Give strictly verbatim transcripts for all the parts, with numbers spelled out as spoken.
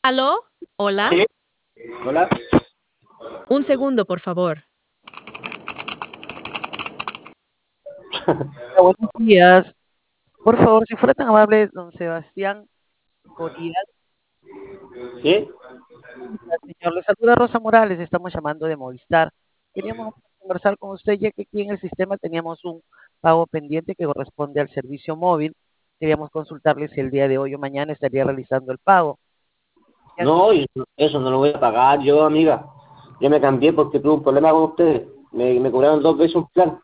¿Aló? ¿Hola? Sí, hola. Un segundo, por favor. Hola, buenos días. Por favor, si fuera tan amable, don Sebastián Corías. ¿Sí? Señor, le saluda Rosa Morales, estamos llamando de Movistar. Queríamos conversar con usted, ya que aquí en el sistema teníamos un pago pendiente que corresponde al servicio móvil. Queríamos consultarle si el día de hoy o mañana estaría realizando el pago. Ya- No, y eso, eso no lo voy a pagar yo, amiga. Yo me cambié porque tuve un problema con ustedes. Me, me cobraron dos veces un plan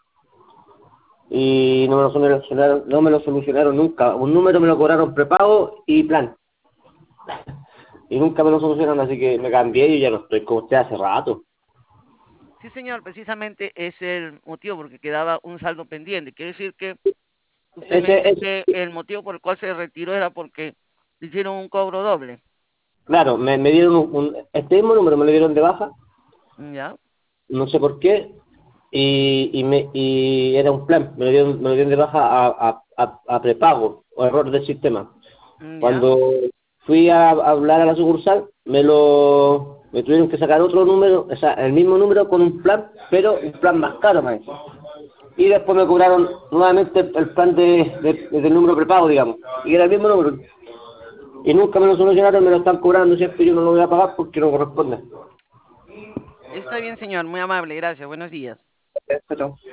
y no me lo solucionaron, no me lo solucionaron nunca. Un número me lo cobraron prepago y plan. Y nunca me lo solucionaron, así que me cambié y ya no estoy con usted hace rato. Sí, señor, precisamente es el motivo porque quedaba un saldo pendiente. Quiere decir que usted me Ese, dice ese, que el motivo por el cual se retiró era porque le hicieron un cobro doble. claro, me, me dieron un, un- este mismo número me lo dieron de baja, ¿Ya? no sé por qué, y, y, me, y era un plan, me lo dieron, me lo dieron de baja a, a, a, a prepago o error del sistema. ¿Ya? Cuando fui a, a hablar a la sucursal, me lo me tuvieron que sacar otro número, o sea, el mismo número con un plan, pero un plan más caro, me dijo. Y después me cobraron nuevamente el, el plan de, de- del número prepago, digamos. Y era el mismo número. Y nunca me lo solucionaron, me lo están cobrando, siempre yo no lo voy a pagar porque no corresponde. Está bien, señor, muy amable, gracias, buenos días. Perfecto.